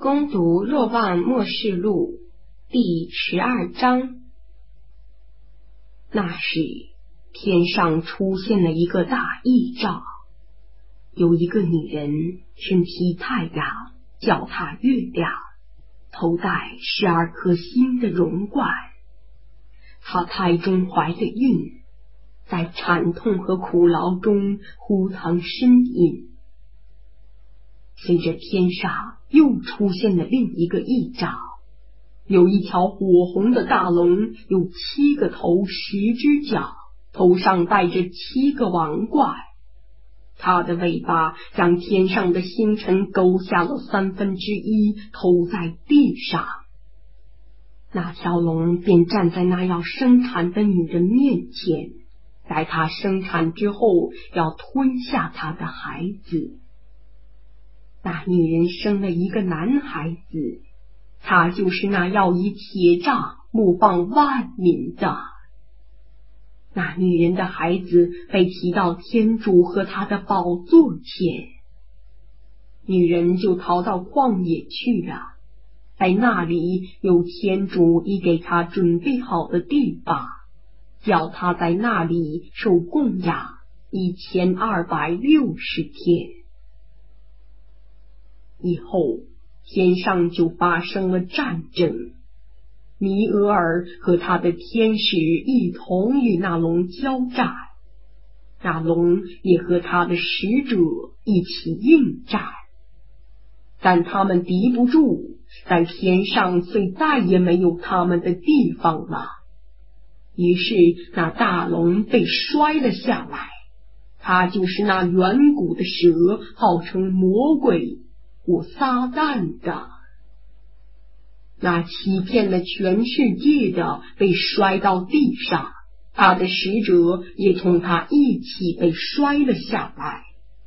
攻读若望默示录第12章。那时，天上出现了一个大异兆，有一个女人身披太阳，脚踏月亮，头戴12颗星的容冠。她胎中怀着孕，在惨痛和苦劳中呼堂呻吟。随着天上又出现了另一个异兆，有一条火红的大龙，有7个头10只脚，头上戴着7个王冠。它的尾巴将天上的星辰勾下了1/3，投在地上。那条龙便站在那要生产的女人面前，在她生产之后要吞下她的孩子。那女人生了一个男孩子，他就是那要以铁杖牧放万民的。那女人的孩子被提到天主和他的宝座前，女人就逃到旷野去了，在那里有天主已给她准备好的地方，叫她在那里受供养1260天。以后天上就发生了战争，弥俄尔和他的天使一同与那龙交战，那龙也和他的使者一起应战，但他们敌不住，在天上虽再也没有他们的地方了。于是那大龙被摔了下来，他就是那远古的蛇，号称魔鬼或撒旦的。那欺骗了全世界的被摔到地上，他的使者也同他一起被摔了下来。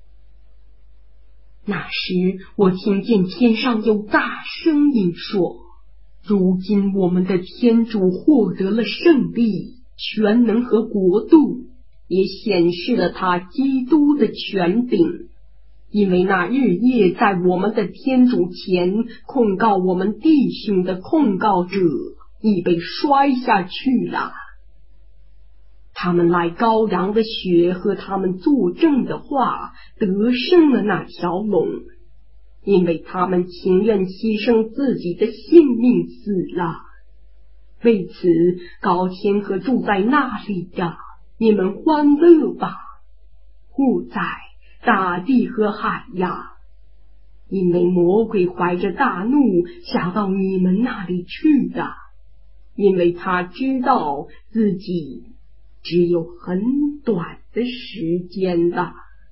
那时我听见天上有大声音说，如今我们的天主获得了胜利、全能和国度，也显示了他基督的权柄。因为那日夜在我们的天主前控告我们弟兄的控告者已被摔下去了。他们来羔羊的血和他们作证的话得胜了那条龙，因为他们情愿牺牲自己的性命死了。为此，高天和住在那里的，你们欢乐吧！或在大地和海呀，因为魔鬼怀着大怒下到你们那里去的，因为他知道自己只有很短的时间了。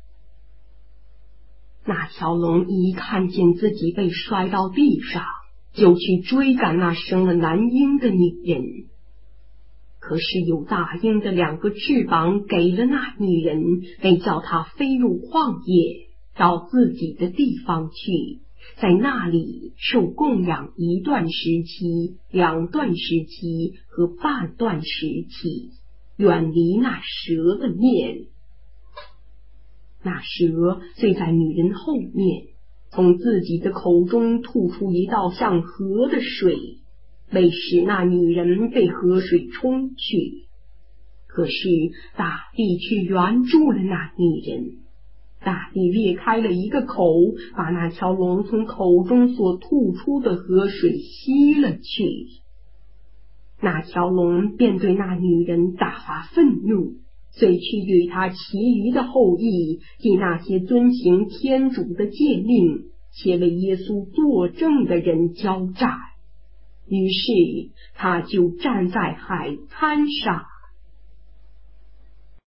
那条龙一看见自己被摔到地上，就去追赶那生了男婴的女人。可是有大鹰的2个翅膀给了那女人，被叫她飞入旷野，到自己的地方去，在那里受供养1段时期、2段时期和半段时期，远离那蛇的面。那蛇遂在女人后面，从自己的口中吐出一道像河的水，为使那女人被河水冲去。可是大地却援助了那女人，大地裂开了一个口，把那条龙从口中所吐出的河水吸了去。那条龙便对那女人大发愤怒，遂去与他其余的后裔及那些遵行天主的诫命且为耶稣作证的人交战。于是他就站在海滩上，